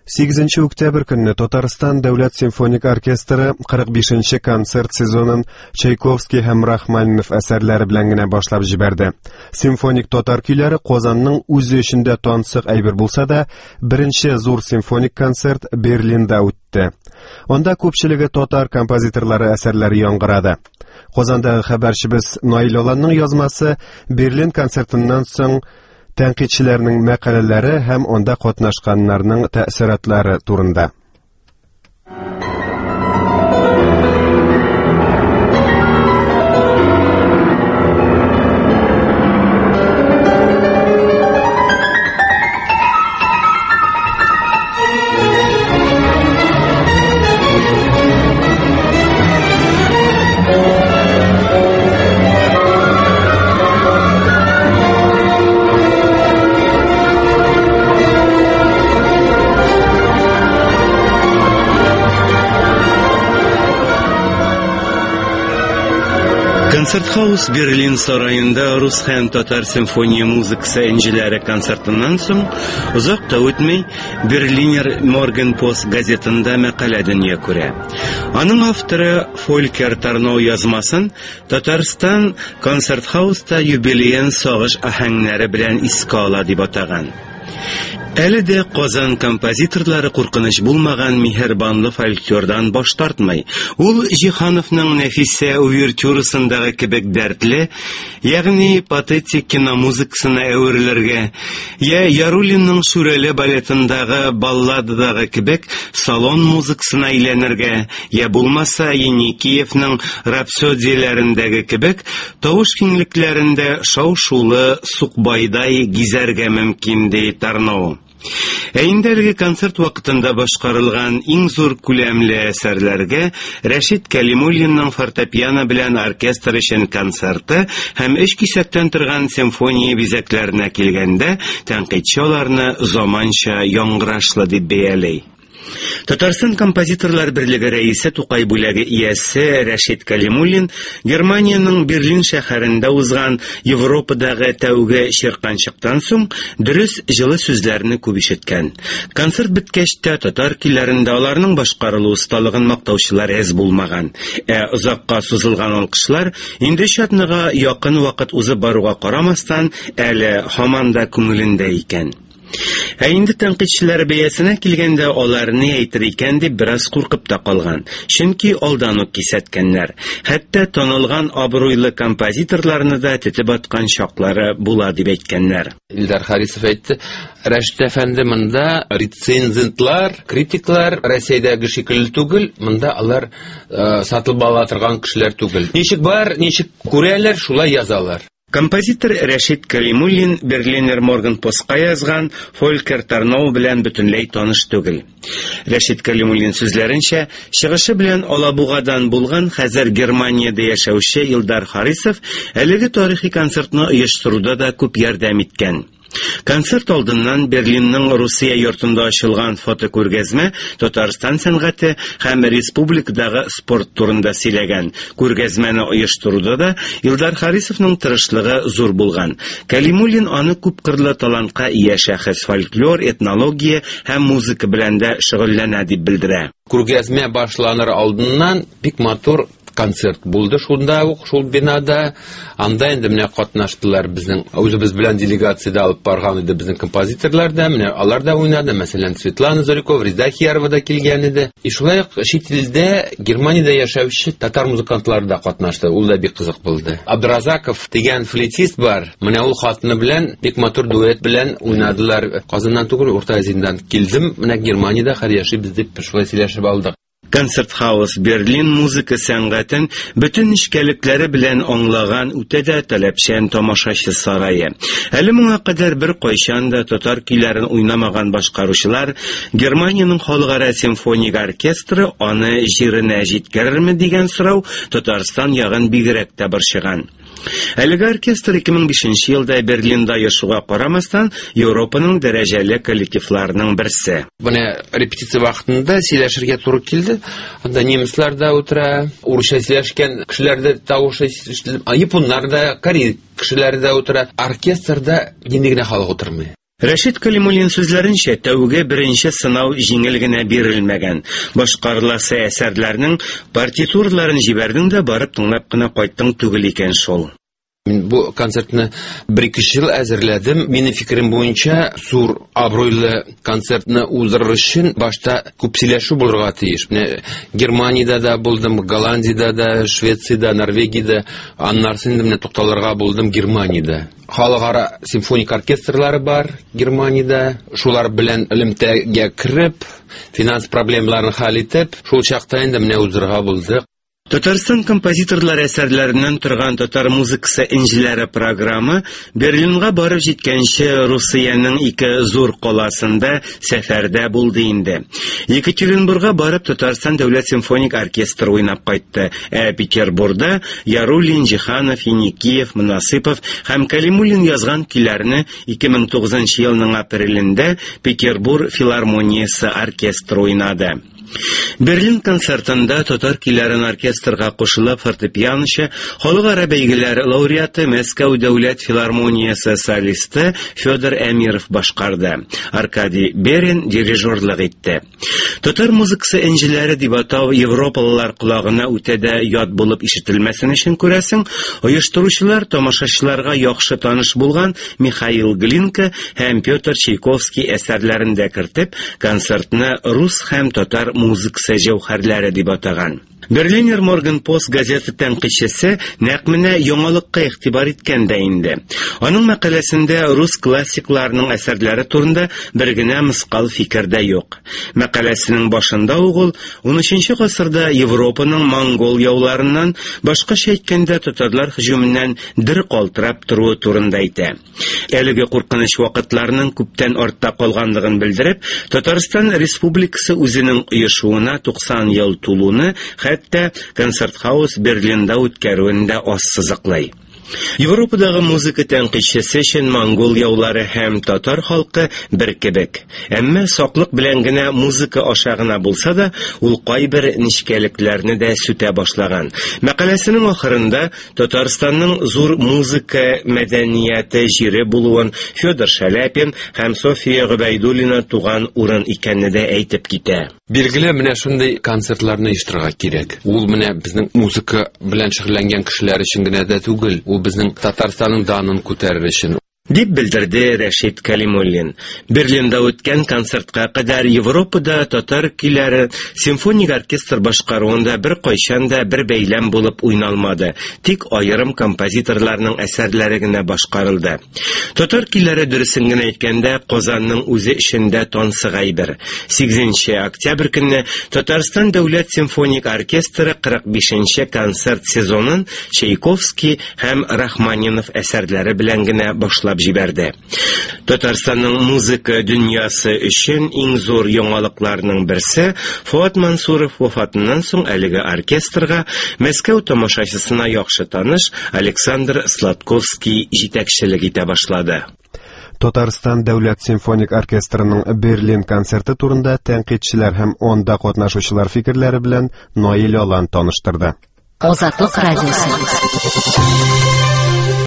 8 октябрь көнне Татарстан дәүләт симфоник оркестры 45-нче концерт сезонын Чайковский һәм Рахманинов әсәрләре белән генә башлап җибәрде. Симфоник татар көйләре Казанның үзе эчендә тансык әйбер булса да, беренче зур симфоник концерт Берлинда үтте. Анда күпчелеге татар композиторлары әсәрләре яңгырады. Казандагы хәбәрчебез Наил Аланның язмасы Берлин концертыннан соң тәнкыйтьчеләрнең мәкаләләре һәм анда катнашканнарның тәэсиратлары турында. Концертхаус Берлин сарайында рус һәм татар симфония музыкасы әнҗеләре концертыннан соң озак та үтмәй Берлинер Morgenpost газетында мәкалә дөнья күрә. Аның авторы Фолькер Тарнау язмасын Татарстан концертхауста юбилейен сагыш аһәңнәре белән искә ала дип атаган. Әле дә Казан композиторлары куркыныч булмаган миһербанлы фольклордан баш тартмый. Ул Җиһановның Нәфисә увертюрасындагы кебек дәртле, ягъни патетик киномузыкасына әверелергә, я Яруллинның Шүрәле балетындагы баллададагы кебек салон музыкасына әйләнергә, я булмаса Еникеевның рапсодияләрендәге кебек тавыш киңлекләрендә шау-шулы сукбайдай гизәргә мөмкин ди Тарнау. Инде әлеге концерт вакытында башкарылган иң зур күләмле әсәрләргә Рәшит Кәлимуллинның фортепиано белән оркестр өчен концерты һәм 3 кисәктән торган симфония бизәкләренә килгәндә тәнкыйтьче аларны заманча яңгырашлы дип бәяләй. Татарстан композиторлар берлеге рәисе Тукай бүләге иясе Рәшит Кәлимуллин Германияның Берлин шәһәрендә узган Европадагы тәүге чирканчыктан соң дөрес җылы сүзләрне күп ишеткән. Концерт беткәч тә татар көйләрендә аларның башкарылу осталыгын мактаучылар әз булмаган. Озакка сузылган алкышлар инде чатныга якын вакыт узып баруга карамастан әле һаман да күңелендә икән. Инде тәнкыйтьчеләр бәясенә килгәндә алар ни әйтер икән дип бераз куркып та калган. Чөнки алдан ук кисәткәннәр. Хәтта танылган абруйлы композиторларны да тетеп аткан чаклары була дип әйткәннәр. Илдар Харисов әйтте, Рәшит әфәнде монда рецензентлар, критиклар Россиядәге шикелле түгел, монда алар сатылып ала торган кешеләр түгел. Ничек бар, ничек күрәләр, шулай язалар. Композитор Рәшит Кәлимуллин Берлинер Morgenpostка язган Фолькер Тарнау белән бөтенләй таныш түгел. Рәшит Кәлимуллин сүзләренчә, чыгышы белән Алабугадан булган хәзер Германиядә яшәүче Илдар Харисов әлеге тарихи концертны оештыруда да күп ярдәм иткән. Концерт алдыннан Берлинның Русия йортында ачылган фотокүргәзмә Татарстан сәнгате һәм республикадагы спорт турында сөйләгән. Күргәзмәне оештыруда да Илдар Харисовның тырышлыгы зур булган. Кәлимуллин аны күп кырлы талантка ия шәхес, фольклор, этнология һәм музыка белән дә шөгыльләнә дип белдерә. Күргәзмә башланыр алдыннан бик матур концерт булды шунда ук, шул бинада. Анда инде менә катнаштылар безнең үзебез белән делегациядә алып барган иде безнең композиторлар да, менә алар да уйнады. Мәсәлән, Светлана Зорикова, Реза Хиярова да килгән иде. Шулай ук чит илдә Германиядә яшәүче татар музыкантлары да катнашты. Ул да бик кызык булды. Абдразаков дигән флейтист бар. Менә ул хатыны белән бик матур дуэт белән уйнадылар. Казаннан түгел, Урта Азиядән килдем. Менә Германиядә хәр яшибез дип шулай сөйләшеп алдык. Концертхаус Берлин музыка сәнгатен бөтен нечкәлекләре белән аңлаган үтә дә таләпчән тамашачы сарае. Әле моңа кадәр бер кайчан да татар көйләрен уйнамаган башкаручылар Германиянең халыкара симфоник оркестры аны җиренә җиткерерме дигән сорау Татарстан ягын бигрәк тә борчыган. Әлеге оркестр 2005 елда Берлинда яшуга карамастан Европаның дәрәҗәле коллективларының берсе. Менә репетиция вакытында сөйләшергә туры килде. Анда немецлар да утыра, урысча сөйләшкән кешеләр дә тавышы ишетелеп, японнар да, корей кешеләре дә утыра. Оркестрда инде генә халык утырмый. Рәшит Калимуллин сүзләренчә, тәүге беренче сынау җиңел генә бирелмәгән. Башкарыласы әсәрләрнең партитураларын җибәрдең дә барып тыңлап кына кайттың түгел икән шул. Мин бу концертны 1-2 ел әзерләдем. Минем фикерем буенча, зур абруйлы концертны уздырыр өчен башта күп сөйләшү булырга тиеш. Германиядә дә булдым, Голландиядә дә, Швециядә, Норвегиядә, аннарсын инде тукталырга булдым Германиядә. Халыкара симфоник оркестрлары бар Германиядә. Шулар белән элемтәгә кирип, финанс проблемаларын хәл итеп, шул чакта инде менә уздырырга булдык. Татарстан композиторлар әсәрләреннән торган татар музыкасы энҗеләре программы Берлинга барып җиткәнче Русиянең 2 зур каласында сәфәрдә булды инде. Екатеринбургка барып Татарстан дәүләт симфоник оркестры уйнап кайтты. Петербургда Яруллин, Җиһанов, Еникеев, Мунасыпов һәм Калимуллин язган көйләрне 2009 елның апрелендә Петербург филармониясе оркестры уйнады. Берлин концертында татар көйләрен оркестрга кушылып фортепианочы, халыкара бәйгеләр лауреаты Мәскәү дәүләт филармониясе солисты Федор Әмиров башкарды. Аркадий Берин дирижерлык итте. Татар музыкасы энҗеләре дип атау европалылар колагына үтә дә ят булып ишетелмәсен өчен күрәсең, оештыручылар тамашачыларга яхшы таныш булган Михаил Глинка һәм Петр Чайковский әсәрләрен дә кертеп, концертны рус һәм татар музыкасы җәүһәрләре дип атаган. Берлинер Morgenpost газеты тәнкыйтьчесе нәкъ менә яңалыкка игътибар иткән дә инде. Аның мәкаләсендә рус классикларының әсәрләре турында бер генә мыскал фикер дә юк. Мәкаләсенең башында ул 13 гасырда Европаның монгол яуларыннан, башкача әйткәндә татарлар һөҗүменнән дер калтырап торуы турында әйтә. Әлеге куркыныч вакытларның күптән артта калганлыгын белдереп, Татарстан Республикасы үзенең оешуына 90 ел тулуны хәтта концерт-хаус Берлинда үткәрүендә ассызыклый. Европадагы музыка тәнкыйтьчесе өчен монгол яулары һәм татар халкы бер кебек. Әмма саклык белән генә музыка аша гына булса да, ул кайбер нечкәлекләрне дә сүтә башлаган. Мәкаләсенең ахырында Татарстанның зур музыка мәдәнияте җире булуын Федор Шаляпин һәм София Гобәйдуллина туган урын икәнне дә әйтеп китә. Билгеле, менә шундый концертларны оештырырга кирәк. Ул менә безнең музыка белән шөгыльләнгән кешеләр өчен генә дә түгел, ул безнең Татарстанның данын күтәрер өчен. Дип белдерде Рәшит Калимуллин. Берлинда үткән концертка кадәр Европада татар көйләре симфоник оркестр башкаруында бер кайчан да бер бәйләм булып уйналмады. Тик аерым композиторларның әсәрләре генә башкарылды. Татар көйләре дөресен генә әйткәндә Казанның үзе эчендә тансыгай бер. 8 октябрь көнне Татарстан дәүләт симфоник оркестры 45-нче концерт сезонын Чайковский һәм Рахманинов әсәрләре белән генә башлап җибәрде. Татарстанның музыка дөньясы өчен иң зур яңалыкларның берсе Фуат Мансуров вафатыннан соң әлеге оркестрга Мәскәү тамашачысына яхшы таныш Александр Сладковский җитәкчелек итә башлады. Татарстан дәүләт симфоник оркестрының Берлин концерты турында тәнкыйтьчеләр һәм онда катнашучылар фикерләре белән Наил Алан таныштырды. Азатлык радиосы.